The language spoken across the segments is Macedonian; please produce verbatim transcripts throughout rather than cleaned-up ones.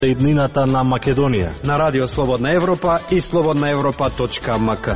Иднината на Македонија на Радио Слободна Европа и слободна европа точка ем ка.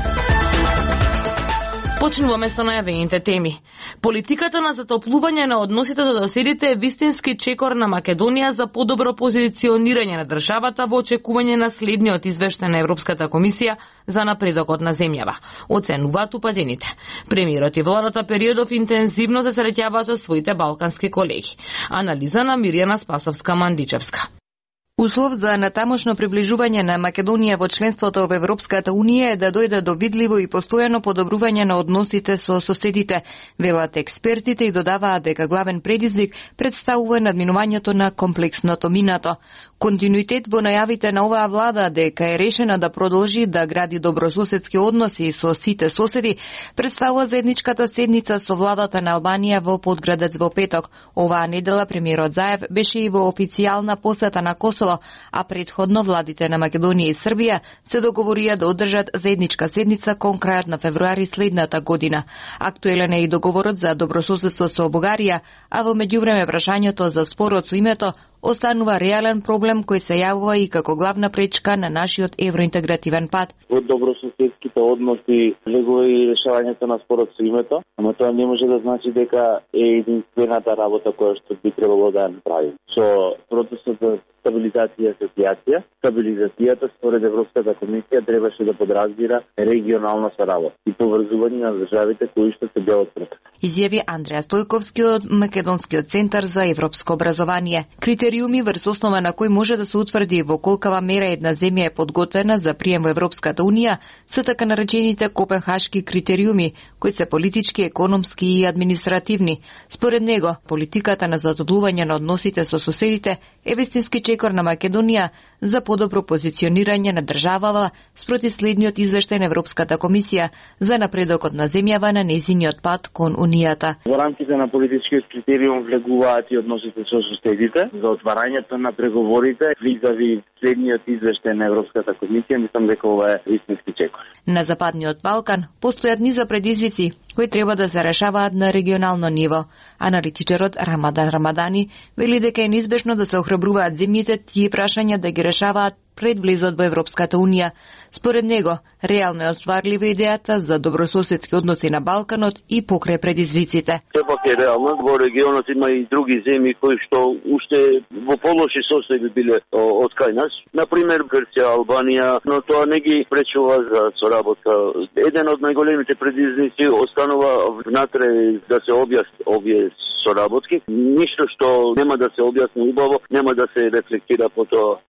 Почнуваме со најавените теми. Политиката на затоплување на односите со соседите е вистински чекор на Македонија за подобро позиционирање на државата во очекување на следниот извештај на Европската комисија за напредокот на земјава, оценуваат упадените. Премиерот и владата периодов интензивно се среќаваат со своите балкански колеги. Анализа на Мирјана Спасовска-Мандичевска. Услов за натамошно приближување на Македонија во членството во Европската Унија е да дојде до видливо и постојано подобрување на односите со соседите, велат експертите и додаваат дека главен предизвик представува надминувањето на комплексното минато. Континуитет во најавите на оваа влада дека е решена да продолжи да гради добрососедски односи со сите соседи представува заедничката седница со владата на Албанија во Подградец во петок. Оваа недела премиерот Заев беше и во официјална посета на Косово, а предходно владите на Македонија и Србија се договорија да одржат заедничка седница кон крајот на февруари следната година. Актуелен е и договорот за добрососедство со Бугарија, а во меѓувреме прашањето за спорот со името останува реален проблем кој се јавува и како главна пречка на нашиот евроинтегративен пат. Во добрососедските односи легува и решавањето на спорот со името, ама тоа не може да значи дека е единствената работа која што би требало да ја направи. Со процесот за стабилизација и асоциација, стабилизацијата според Европската комисија требаше да подразбира регионална соработа и поврзување на државите кои што се дел од процесот. Изјави Андреа Стојковски од Македонскиот центар за европско образование. Критериуми врз основа на кои може да се утврди во колкава мера една земја е подготвена за прием во Европската Унија се така наречените Копенхашки критериуми, кои се политички, економски и административни. Според него, политиката на задоблување на односите со соседите е вистински чекор на Македонија за подобро позиционирање на државава спроти следниот извештај на Европската комисија за напредокот на земјава на нејзиниот пат кон Унијата. Во рамките на политичкиот критериум влегуваат и односите со соседите за отварањето на преговорите визави следниот извештај на Европската комисија. Мислам дека ова е вистински чекор. На Западниот Балкан постојат низа предизвици кои треба да се решаваат на регионално ниво. Аналитичарот Рамадан Рамадани вели дека е неизбежно да се охрабруваат земјите тие прашања да ги решаваат пред влезот во Европската Унија. Според него, реално е остварлива идејата за добрососедски односи на Балканот и покрај предизвиците. Сепак е реално, во регионот има и други земји кои што уште во полоши состојби биле од кај нас. Например, Грција, Албанија, но тоа не ги пречува за соработка. Еден од најголемите предизвици останува внатре да се објасни овие соработки. Ништо што нема да се објасни убаво, нема да се рефлектира по тоа